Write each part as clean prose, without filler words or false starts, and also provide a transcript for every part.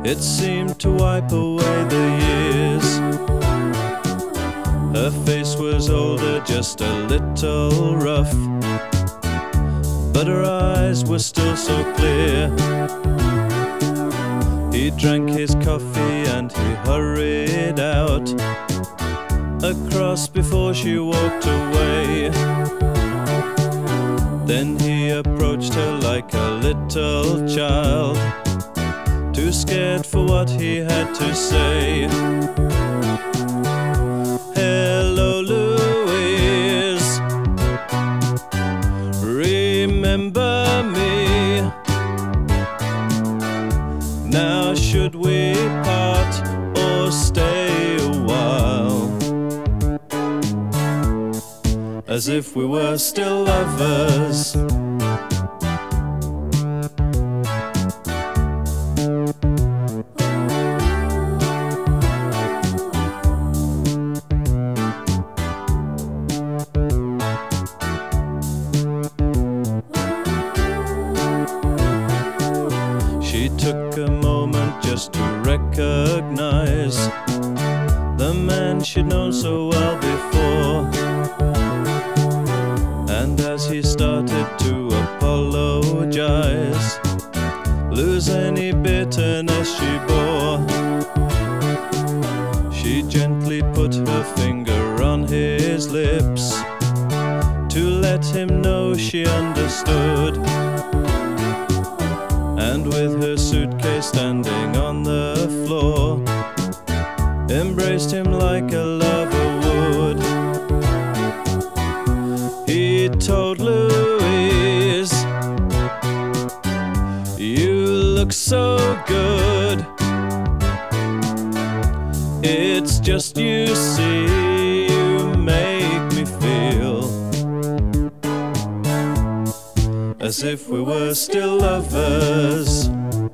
It seemed to wipe away the years. Her face was older, just a little rough, but her eyes were still so clear. He drank his coffee and he hurried out across before she walked away. Then he approached her like a little child, too scared for what he had to say. Hello, Louise, remember me? Now should we part or stay a while, as if we were still lovers? She took a moment just to recognize the man she'd known so well before. And as he started to apologize, lose any bitterness she bore, she gently put her finger on his lips to let him know she understood. And with her suitcase standing on the floor, embraced him like a lover would. He told Louise, you look so good. It's just, you see, you make me feel as if we were still lovers.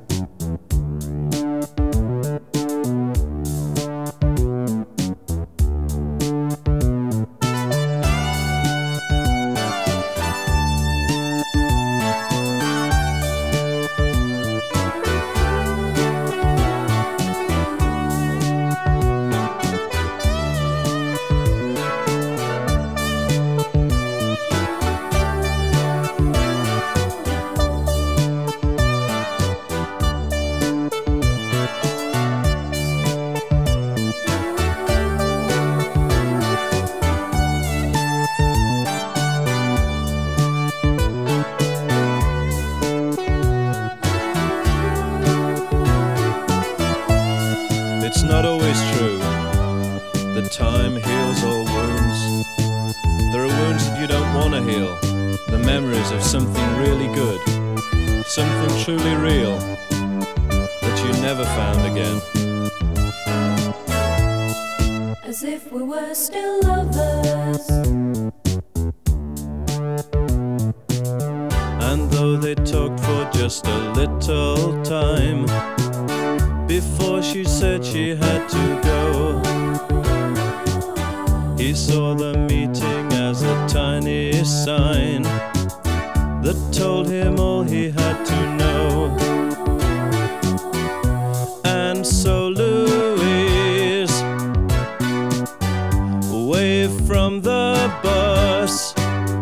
It's not always true that time heals all wounds. There are wounds that you don't want to heal, the memories of something really good, something truly real that you never found again. As if we were still lovers. And though they talked for just a little time before she said she had to go, he saw the meeting as a tiny sign that told him all he had to know. And so Louise waved from the bus,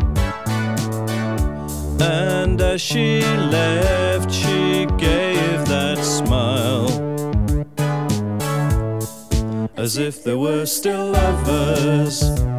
and as she left she gave that smile, as if they were still lovers.